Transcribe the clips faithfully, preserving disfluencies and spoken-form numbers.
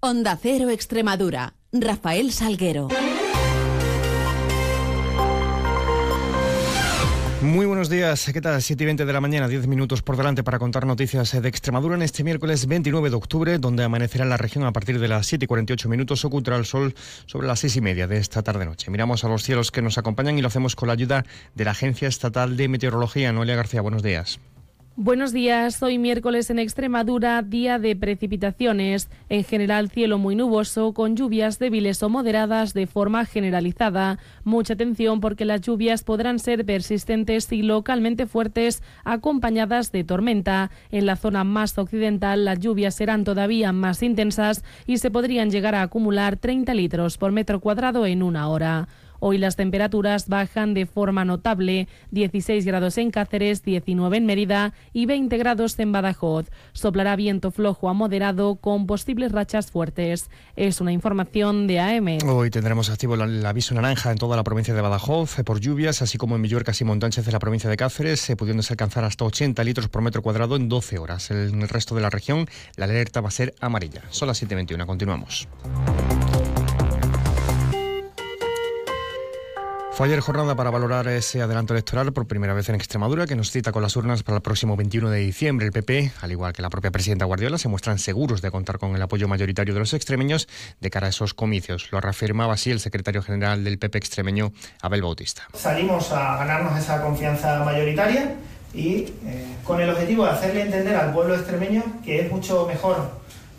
Onda Cero Extremadura. Rafael Salguero. Muy buenos días, ¿qué tal? siete y veinte de la mañana, diez minutos por delante para contar noticias de Extremadura en este miércoles veintinueve de octubre, donde amanecerá en la región a partir de las siete y cuarenta y ocho minutos, ocultará el sol sobre las seis y media de esta tarde-noche. Miramos a los cielos que nos acompañan y lo hacemos con la ayuda de la Agencia Estatal de Meteorología. Noelia García, buenos días. Buenos días, hoy miércoles en Extremadura, día de precipitaciones. En general, cielo muy nuboso, con lluvias débiles o moderadas de forma generalizada. Mucha atención porque las lluvias podrán ser persistentes y localmente fuertes, acompañadas de tormenta. En la zona más occidental, las lluvias serán todavía más intensas y se podrían llegar a acumular treinta litros por metro cuadrado en una hora. Hoy las temperaturas bajan de forma notable, dieciséis grados en Cáceres, diecinueve en Mérida y veinte grados en Badajoz. Soplará viento flojo a moderado con posibles rachas fuertes. Es una información de A M. Hoy tendremos activo el aviso naranja en toda la provincia de Badajoz por lluvias, así como en Villuercas y Montánchez en la provincia de Cáceres, eh, pudiéndose alcanzar hasta ochenta litros por metro cuadrado en doce horas. En el resto de la región la alerta va a ser amarilla. Son las siete y veintiuno, continuamos. Fue ayer jornada para valorar ese adelanto electoral por primera vez en Extremadura, que nos cita con las urnas para el próximo veintiuno de diciembre. El P P, al igual que la propia presidenta Guardiola, se muestran seguros de contar con el apoyo mayoritario de los extremeños de cara a esos comicios. Lo reafirmaba así el secretario general del P P extremeño, Abel Bautista. Salimos a ganarnos esa confianza mayoritaria y eh, con el objetivo de hacerle entender al pueblo extremeño que es mucho mejor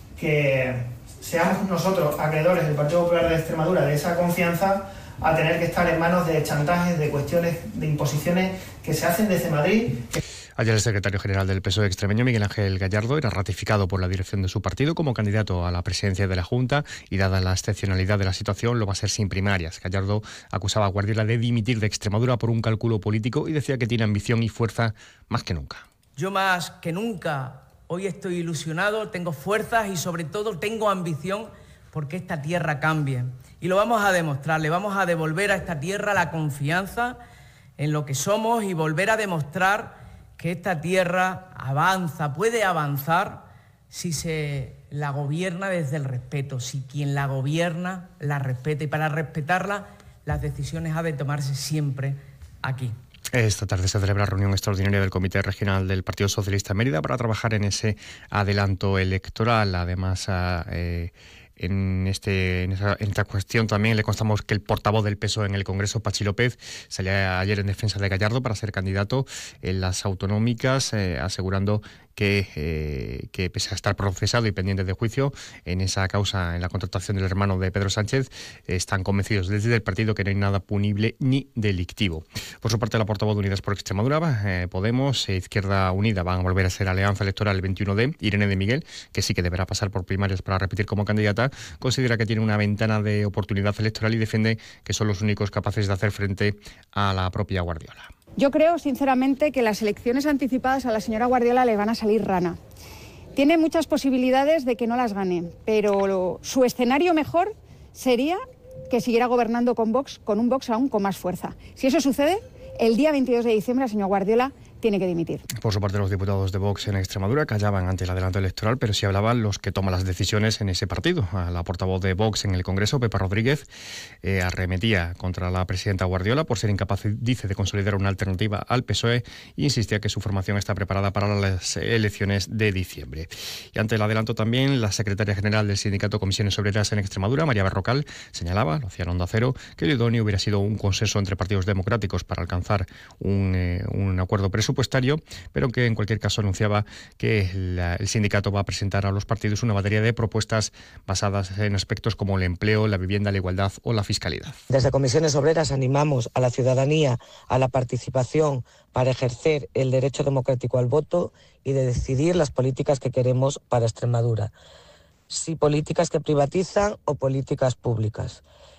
que seamos nosotros acreedores del Partido Popular de Extremadura de esa confianza, a tener que estar en manos de chantajes, de cuestiones, de imposiciones que se hacen desde Madrid. Ayer el secretario general del P S O E extremeño, Miguel Ángel Gallardo, era ratificado por la dirección de su partido como candidato a la presidencia de la Junta y, dada la excepcionalidad de la situación, lo va a ser sin primarias. Gallardo acusaba a Guardiola de dimitir de Extremadura por un cálculo político y decía que tiene ambición y fuerza más que nunca. Yo más que nunca hoy estoy ilusionado, tengo fuerzas y sobre todo tengo ambición porque esta tierra cambie. Y lo vamos a demostrar, le vamos a devolver a esta tierra la confianza en lo que somos y volver a demostrar que esta tierra avanza, puede avanzar si se la gobierna desde el respeto, si quien la gobierna la respeta. Y para respetarla, las decisiones han de tomarse siempre aquí. Esta tarde se celebra la reunión extraordinaria del Comité Regional del Partido Socialista en Mérida para trabajar en ese adelanto electoral. Además, eh, En, este, en, esa, en esta cuestión también le constamos que el portavoz del P S O E en el Congreso, Pachi López, salía ayer en defensa de Gallardo para ser candidato en las autonómicas, eh, asegurando que, eh, que pese a estar procesado y pendiente de juicio en esa causa, en la contratación del hermano de Pedro Sánchez, eh, están convencidos desde el partido que no hay nada punible ni delictivo. Por su parte, la portavoz de Unidas por Extremadura, eh, Podemos e Izquierda Unida van a volver a ser alianza electoral el veintiuno de, Irene de Miguel, que sí que deberá pasar por primarias para repetir como candidata, considera que tiene una ventana de oportunidad electoral y defiende que son los únicos capaces de hacer frente a la propia Guardiola. Yo creo, sinceramente, que las elecciones anticipadas a la señora Guardiola le van a salir rana. Tiene muchas posibilidades de que no las gane, pero lo, su escenario mejor sería que siguiera gobernando con Vox, con un Vox aún con más fuerza. Si eso sucede, el día veintidós de diciembre la señora Guardiola tiene que dimitir. Por su parte, los diputados de Vox en Extremadura callaban ante el adelanto electoral, pero sí hablaban los que toman las decisiones en ese partido. La portavoz de Vox en el Congreso, Pepa Rodríguez, eh, arremetía contra la presidenta Guardiola por ser incapaz, dice, de consolidar una alternativa al P S O E e insistía que su formación está preparada para las elecciones de diciembre. Y ante el adelanto también, la secretaria general del sindicato Comisiones Obreras en Extremadura, María Berrocal, señalaba, lo hacía en Onda Cero, que lo idóneo hubiera sido un consenso entre partidos democráticos para alcanzar un, eh, un acuerdo presupuestario presupuestario, pero que en cualquier caso anunciaba que la, el sindicato va a presentar a los partidos una batería de propuestas basadas en aspectos como el empleo, la vivienda, la igualdad o la fiscalidad. Desde Comisiones Obreras animamos a la ciudadanía a la participación para ejercer el derecho democrático al voto y de decidir las políticas que queremos para Extremadura. Si políticas que privatizan o políticas públicas.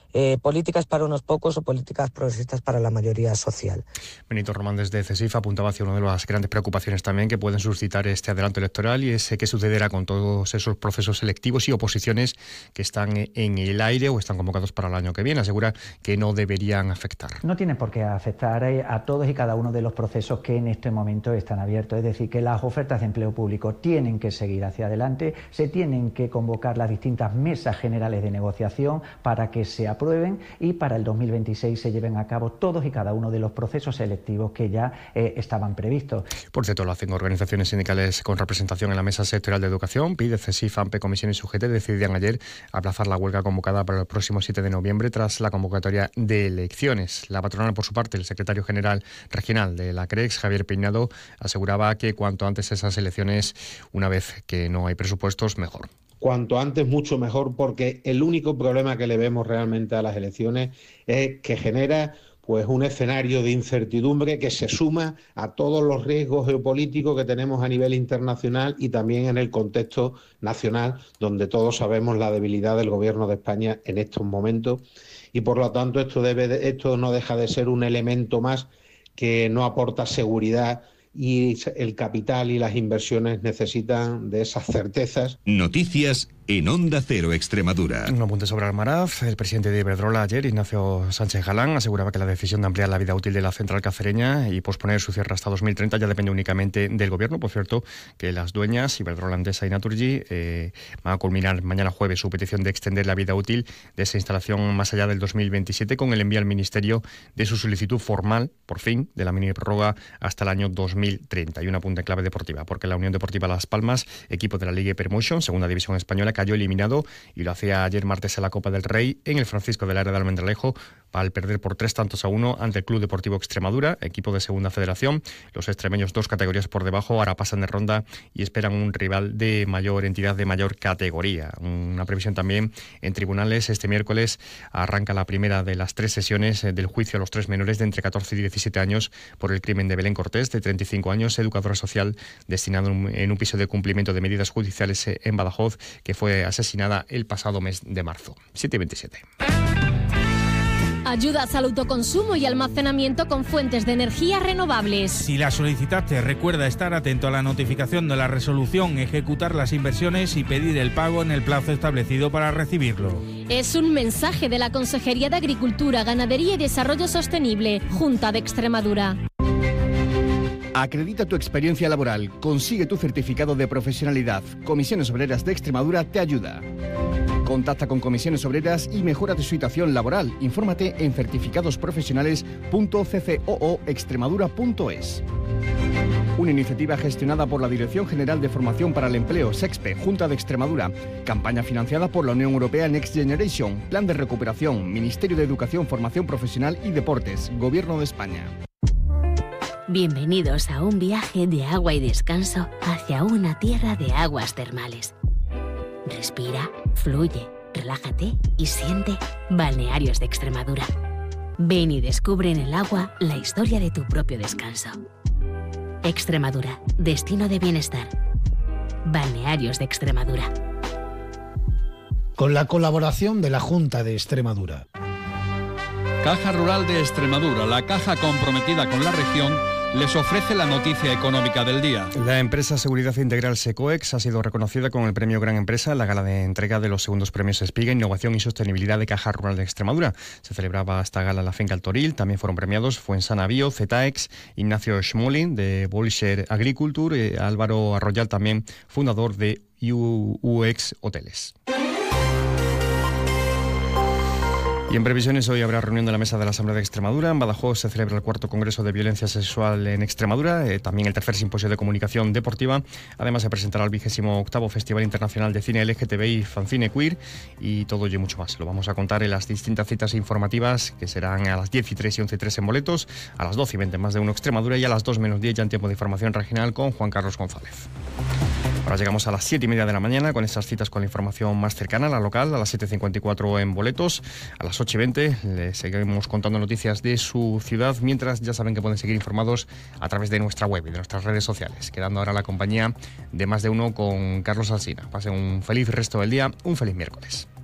eh, políticas para unos pocos o políticas progresistas para la mayoría social. Benito Román desde CESIF apuntaba hacia una de las grandes preocupaciones también que pueden suscitar este adelanto electoral, y es qué sucederá con todos esos procesos selectivos y oposiciones que están en el aire o están convocados para el año que viene. Asegura que no deberían afectar. No tiene por qué afectar a todos y cada uno de los procesos que en este momento están abiertos. Es decir, que las ofertas de empleo público tienen que seguir hacia adelante, se tienen que convocar las distintas mesas generales de negociación para que se aprueben y para el dos mil veintiséis se lleven a cabo todos y cada uno de los procesos selectivos que ya eh, estaban previstos. Por cierto, lo hacen organizaciones sindicales con representación en la Mesa Sectorial de Educación. Pide CESIF, AMPE, Comisiones y U G T decidían ayer aplazar la huelga convocada para el próximo siete de noviembre tras la convocatoria de elecciones. La patronal, por su parte, el secretario general regional de la CREX, Javier Peinado, aseguraba que cuanto antes esas elecciones, una vez que no hay presupuestos, mejor. Cuanto antes mucho mejor, porque el único problema que le vemos realmente a las elecciones es que genera pues un escenario de incertidumbre que se suma a todos los riesgos geopolíticos que tenemos a nivel internacional y también en el contexto nacional, donde todos sabemos la debilidad del Gobierno de España en estos momentos, y por lo tanto esto debe de, esto no deja de ser un elemento más que no aporta seguridad, y el capital y las inversiones necesitan de esas certezas. Noticias en Onda Cero Extremadura. Un apunte sobre Almaraz. El presidente de Iberdrola ayer, Ignacio Sánchez Galán, aseguraba que la decisión de ampliar la vida útil de la central cacereña y posponer su cierre hasta dos mil treinta ya depende únicamente del Gobierno. Por cierto, que las dueñas, Iberdrola, Endesa y Naturgy, eh, van a culminar mañana jueves su petición de extender la vida útil de esa instalación más allá del dos mil veintisiete, con el envío al Ministerio de su solicitud formal, por fin, de la mini prórroga hasta el año dos mil treinta. Y un apunte en clave deportiva, porque la Unión Deportiva Las Palmas, equipo de la Liga Promotion, segunda división española, cayó eliminado, y lo hacía ayer martes en la Copa del Rey en el Francisco de la Era de Almendralejo, al perder por tres tantos a uno ante el Club Deportivo Extremadura, equipo de segunda federación. Los extremeños, dos categorías por debajo, ahora pasan de ronda y esperan un rival de mayor entidad, de mayor categoría. Una previsión también en tribunales. Este miércoles arranca la primera de las tres sesiones del juicio a los tres menores de entre catorce y diecisiete años por el crimen de Belén Cortés, de treinta y cinco años, educadora social destinada en un piso de cumplimiento de medidas judiciales en Badajoz, que fue asesinada el pasado mes de marzo. siete y veintisiete. Ayudas al autoconsumo y almacenamiento con fuentes de energía renovables. Si la solicitaste, recuerda estar atento a la notificación de la resolución, ejecutar las inversiones y pedir el pago en el plazo establecido para recibirlo. Es un mensaje de la Consejería de Agricultura, Ganadería y Desarrollo Sostenible, Junta de Extremadura. Acredita tu experiencia laboral, consigue tu certificado de profesionalidad. Comisiones Obreras de Extremadura te ayuda. Contacta con Comisiones Obreras y mejora tu situación laboral. Infórmate en certificados profesionales punto c c o o extremadura punto es. Una iniciativa gestionada por la Dirección General de Formación para el Empleo, SEXPE, Junta de Extremadura. Campaña financiada por la Unión Europea Next Generation. Plan de recuperación, Ministerio de Educación, Formación Profesional y Deportes, Gobierno de España. Bienvenidos a un viaje de agua y descanso hacia una tierra de aguas termales. Respira, fluye, relájate y siente Balnearios de Extremadura. Ven y descubre en el agua la historia de tu propio descanso. Extremadura, destino de bienestar. Balnearios de Extremadura. Con la colaboración de la Junta de Extremadura. Caja Rural de Extremadura, la caja comprometida con la región, les ofrece la noticia económica del día. La empresa Seguridad Integral Secoex ha sido reconocida con el premio Gran Empresa en la gala de entrega de los segundos premios Espiga, Innovación y Sostenibilidad de Caja Rural de Extremadura. Se celebraba esta gala en la finca El Toril. También fueron premiados Fuensana Bio, Zetaex, Ignacio Schmolin de Bolsher Agriculture, eh, Álvaro Arroyal, también fundador de U X Hoteles. Y en previsiones, hoy habrá reunión de la Mesa de la Asamblea de Extremadura. En Badajoz se celebra el cuarto Congreso de Violencia Sexual en Extremadura, eh, también el tercer Simposio de Comunicación Deportiva. Además se presentará el vigésimo octavo Festival Internacional de Cine L G T B I Fancine Queer, y todo ello y mucho más. Lo vamos a contar en las distintas citas informativas, que serán a las diez y tres y once y tres en Boletos, a las doce y veinte Más de Uno Extremadura, y a las dos menos diez ya en tiempo de información regional con Juan Carlos González. Ahora llegamos a las siete y media de la mañana con estas citas con la información más cercana, la local, a las siete cincuenta y cuatro en Boletos, a las ocho y veinte les seguimos contando noticias de su ciudad, mientras ya saben que pueden seguir informados a través de nuestra web y de nuestras redes sociales, quedando ahora la compañía de Más de Uno con Carlos Alsina. Pasen un feliz resto del día, un feliz miércoles.